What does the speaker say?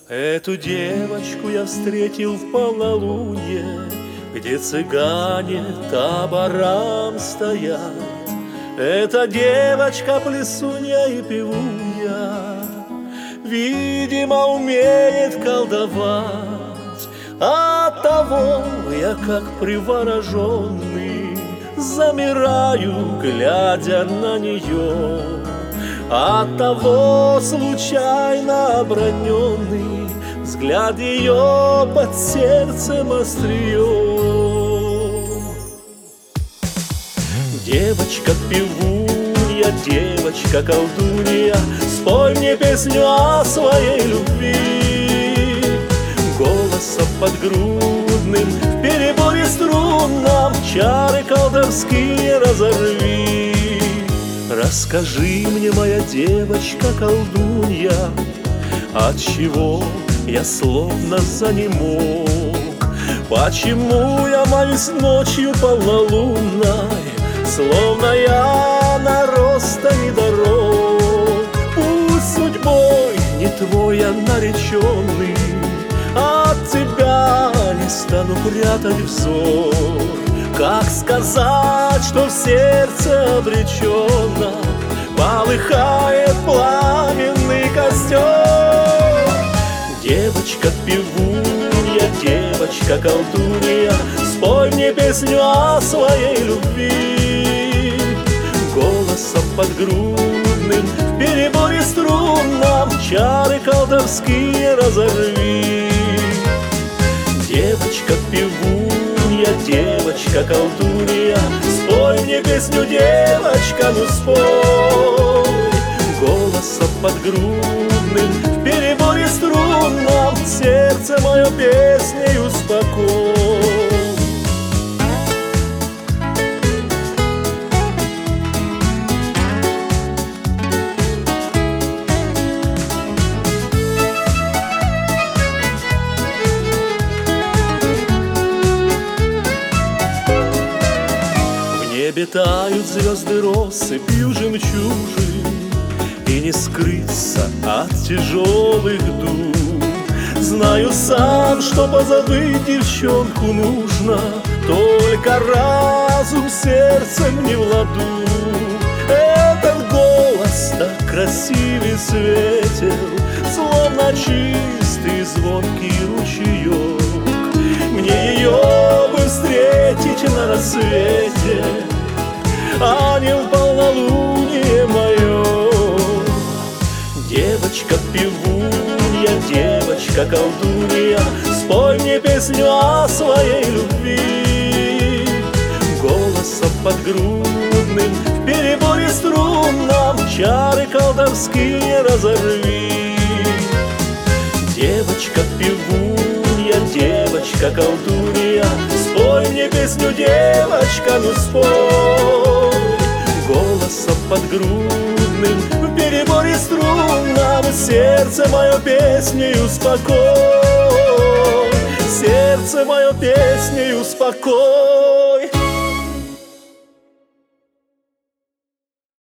Эту девочку я встретил в полнолуние, где цыгане табором стоят. Эта девочка плесунья и певунья, видимо, умеет колдовать. Оттого я, как привороженный, замираю, глядя на нее. Оттого случайно оброненный взгляд ее под сердцем острием. Девочка-певунья, девочка-колдунья, спой мне песню о своей любви. Голосом подгрудным в переборе струнном чары колдовские разорви. Расскажи мне, моя девочка-колдунья, отчего я словно занемог? Почему я молюсь ночью полнолунной, словно я наросто недорог? Пусть судьбой не твой я нареченный, от тебя не стану прятать взор. Как сказать, что в сердце обреченно полыхает пламенный костер? Девочка-певунья, девочка-колдунья, спой мне песню о своей любви. Голосом подгрудным в переборе струнном чары колдовские разорви. Девочка-певунья, девочка-колдунья, спой мне песню, девочка, ну спой. Голосом подгрудным в переборе струнном сердце мое песней успокой. Обитают звезды россыпью жемчужин, и не скрыться от тяжелых дум. Знаю сам, что позабыть девчонку нужно, только разум сердцем не в ладу. Этот голос так красив и светел, словно чистый звонкий ручеек. Мне ее бы встретить на рассвете, а не в полнолуние мое. Девочка-певунья, девочка-колдунья, спой мне песню о своей любви. Голосом подгрудным в переборе струнном чары колдовские разорви. Девочка-певунья, девочка-колдунья, спой мне песню, девочка, ну спой. Голосом подгрудным в переборе струнном сердце мое песней успокой. Сердце мое песней успокой.